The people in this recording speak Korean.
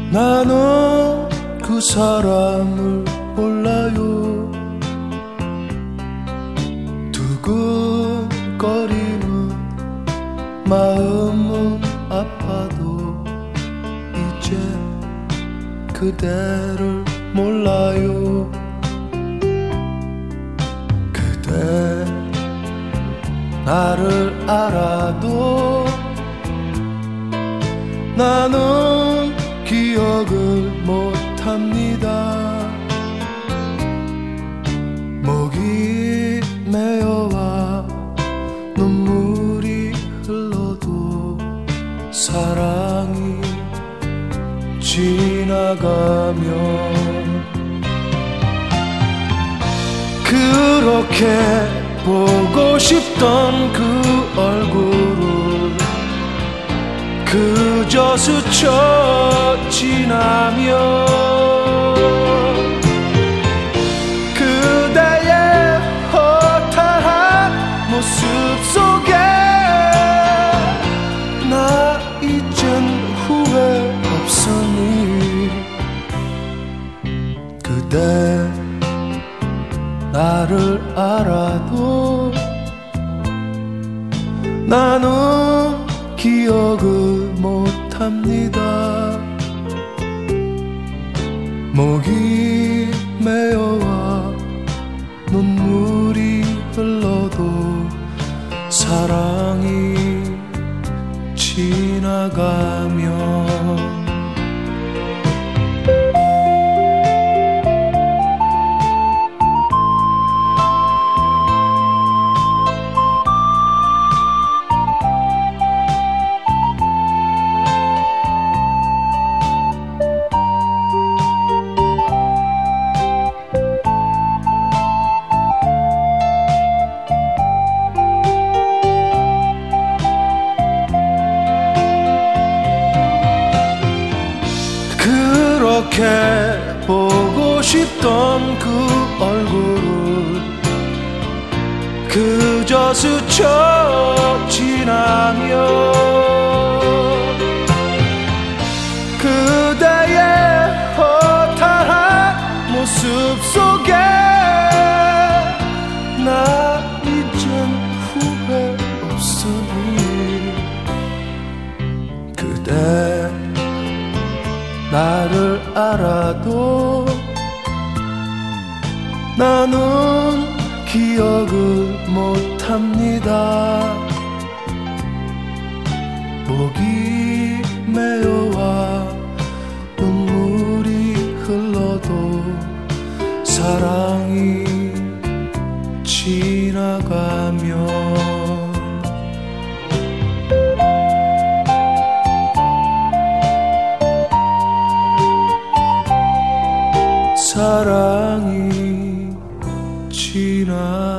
나는 그 사람을 몰라요. 두근거리는 마음은 아파도 이제 그대를 몰라요. 그대 나를 알아도 나는 기억을 못합니다. 목이 메어와 눈물이 흘러도 사랑이 지나가면 그렇게 보고 싶던 그 얼굴을 그저 스쳐 지나며 그대의 허탈한 모습 속에 나 이젠 후회 없으니 그대 나를 알아도 나는 기억을 못합니다. 목이 메어와 눈물이 흘러도 사랑이 지나가면 그렇게 보고 싶던 그 얼굴을 그저 스쳐 지나며 그대의 허탈한 모습 속에 나 이젠 후회 없으니 그대 나를 알아도 나는 기억을 못합니다. 목이 메어와 눈물이 흘러도 사랑이 지나가면 사랑이 지나